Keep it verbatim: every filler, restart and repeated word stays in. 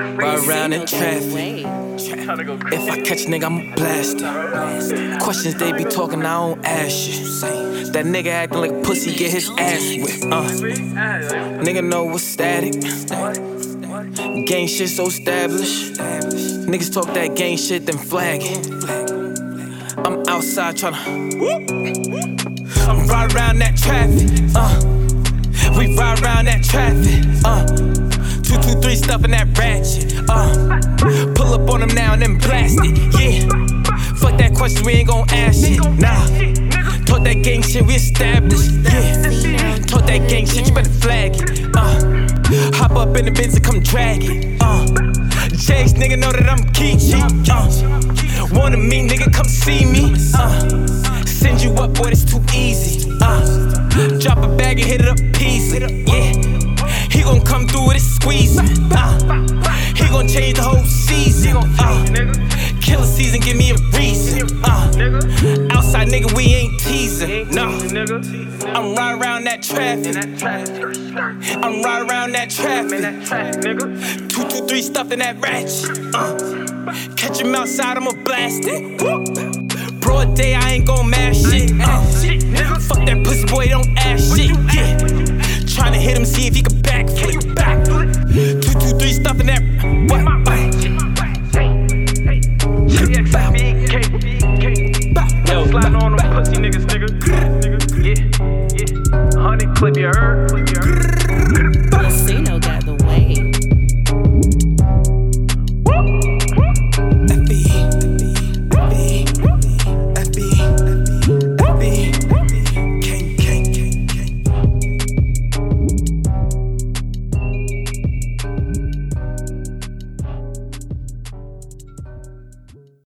Ride around in traffic. If I catch a nigga, I'ma blast him. Questions they be talking, I don't ask shit. That nigga acting like a pussy, get his ass whipped. Uh. Nigga know what's static. Gang shit so established. Niggas talk that gang shit, then flag it. I'm outside tryna ride around that traffic. Uh. We ride around that traffic. Uh. Two, two, three, stuffing that ratchet. Uh, pull up on them now and then blast it. Yeah, fuck that question, we ain't gon' ask shit. Nah, talk that gang shit, we established. Yeah, talk that gang shit, you better flag it. Uh, hop up in the Benz and come drag it. Uh, Jakes, nigga know that I'm Geechee. Uh, wanna meet, nigga, come see me. Uh, send you up, boy, it's too easy. Uh, drop a bag and hit it up, piece it. Yeah. He gon' come through with his squeezing. Uh, he gon' change the whole season. Uh, killer season, give me a reason. Uh, outside nigga, we ain't teasing. No, I'm riding around that traffic. I'm riding around that traffic. Two, two, three, stuffing that ratchet. Uh, catch him outside, I'ma blast it. Broad day, I ain't gon' mash shit. Uh, fuck that pussy boy, don't ask shit. Yeah. Tryna hit him, see if he can backflip. Two, two, three, stuffing that